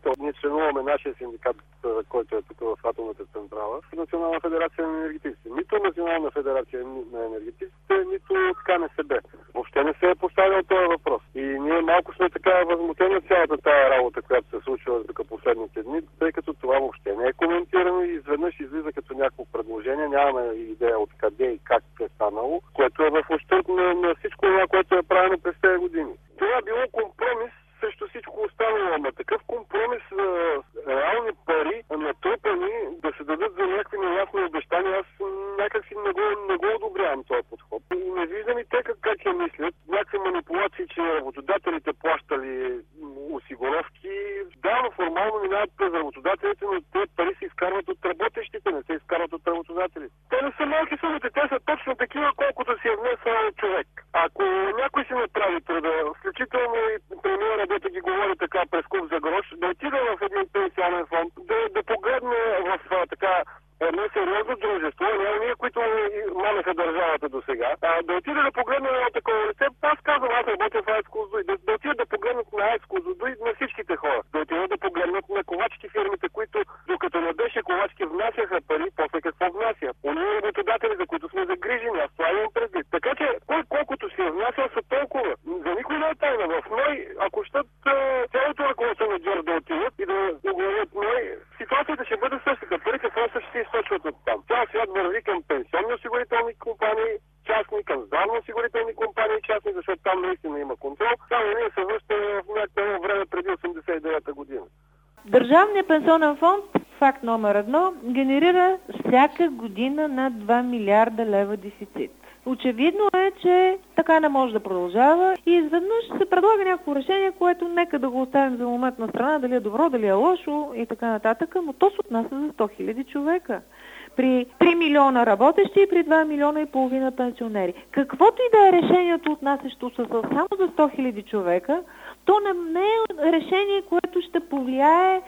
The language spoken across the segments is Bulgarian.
служител. Ние членуваме нашия синдикат, който е тук в атомната централа, Национална федерация на енергетиците. Нито Национална федерация на енергетиците, нито така НСБ. Въобще не се е поставил този въпрос. И ние малко сме така възмутени от цялата тая работа, която се случва тук последните дни, тъй като това въобще не е коментирано и изведнъж излиза като някакво предложение. Нямаме идея от къде и как е станало, което е в ущърб на всичко това, което е правено през тези години. Това е било компромис срещу всичко останало, ама такъв компромис реални пари, натрупани да се дадат за някакви неясни обещания, аз някакси не го одобрявам този подход. И не виждам и те как я мислят. Някакви манипулации, че работодателите плащали осигуровки. Да, но формално минават през работодателите, но тези пари се изкарват от работещите, не се изкарват от работодателите. Те не са малки сумите, те са точно такива, колкото си е внесъл човек. Ако някой си направи труда, включително и премиера, дето ги говори така през куп за грош, да отиде в един пенсионен фонд, да погледне в така едно сериозно дружество, не ние, които малеха държавата до сега, да отиде да погледне на такова лице. Аз казвам, аз работя в АЕЦ Козлодуй, да отиде да погледнат на АЕЦ Козлодуй на всичките хора, да отиде да погледнат на ковачки фирмите, които докато не беше ковачки внасяха пари, после какво внася. Уния работодатели, за които сме загрижени, аз това имам предвид. Така че, колкото си е внасял, са толкова. За никой не е тайна. В НОИ, ако щат цялото ръководство на Джор да отидат и да оглавят НОИ, ситуацията ще бъде същата. Парите просто ще се източват от там. Цял свят върви към пенсионни осигурителни компании, частни, към здравно-осигурителни компании, частни, защото там наистина има контрол. Само ние се връщаме в някакво време преди 89-та година. Държавният пенсионен фонд, факт номер 1, генерира всяка година над 2 милиарда лева дефицит. Очевидно е, че така не може да продължава и изведнъж се предлага някакво решение, което нека да го оставим за момент на страна, дали е добро, дали е лошо и така нататък, но то се отнася за 100 000 човека. При 3 милиона работещи и при 2 милиона и половина пенсионери. Каквото и да е решението, отнасящо се само за 100 000 човека, то не е решение, което ще повлияе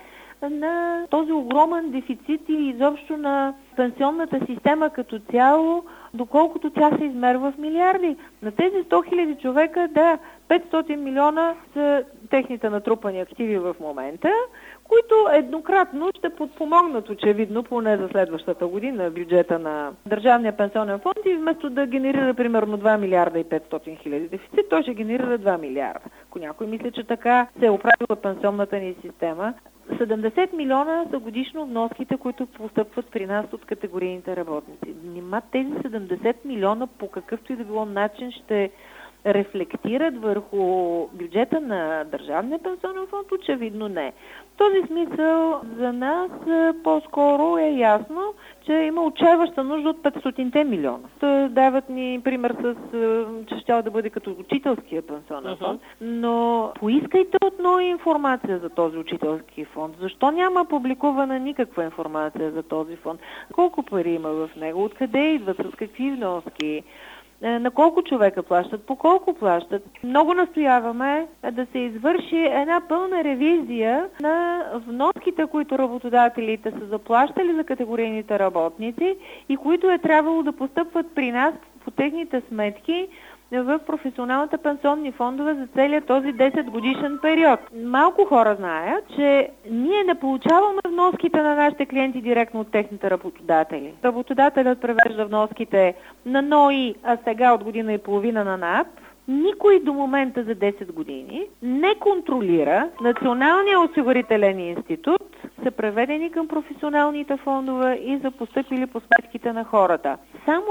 на този огромен дефицит и изобщо на пенсионната система като цяло, доколкото тя се измерва в милиарди. На тези 100 000 човека, да, 500 милиона са техните натрупани активи в момента, които еднократно ще подпомогнат очевидно, поне за следващата година, бюджета на Държавния пенсионен фонд и вместо да генерира примерно 2 милиарда и 500 хиляди дефицит, той ще генерира 2 милиарда. Ако някой мисли, че така се е оправила пенсионната ни система, 70 милиона са годишно вноските, които постъпват при нас от категорийните работници. Нима тези 70 милиона по какъвто и да било начин ще рефлектират върху бюджета на Държавния пенсионен фонд? Очевидно не. В този смисъл за нас по-скоро е ясно, че има отчаиваща нужда от 500 милиона. То дават ни пример с, че ще да бъде като учителския пенсионен фонд, но поискайте отново информация за този учителски фонд. Защо няма публикувана никаква информация за този фонд? Колко пари има в него? Откъде идват? С какви вноски? На колко човека плащат, по колко плащат. Много настояваме да се извърши една пълна ревизия на вноските, които работодателите са заплащали за категорийните работници и които е трябвало да постъпват при нас по техните сметки в професионалните пенсионни фондове за целия този 10 годишен период. Малко хора знаят, че ние не получаваме вноските на нашите клиенти директно от техните работодатели. Работодателят превежда вноските на НОИ, а сега от година и половина на НАП. Никой до момента за 10 години не контролира Националния осигурителен институт, са преведени към професионалните фондове и са постъпили по сметките на хората. Само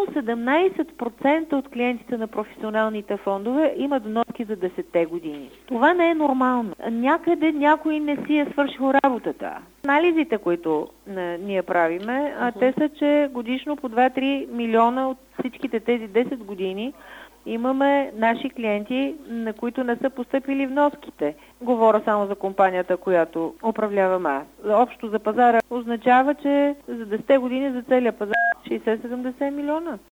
17% от клиентите на професионалните фондове имат вноски за 10 години. Това не е нормално. Някъде някой не си е свършил работата. Анализите, които ние правиме, те са, че годишно по 2-3 милиона от всичките тези 10 години имаме наши клиенти, на които не са постъпили вноските. Говоря само за компанията, която управлявам аз. Общо за пазара означава, че за 10 години за целия пазар 60-70 милиона.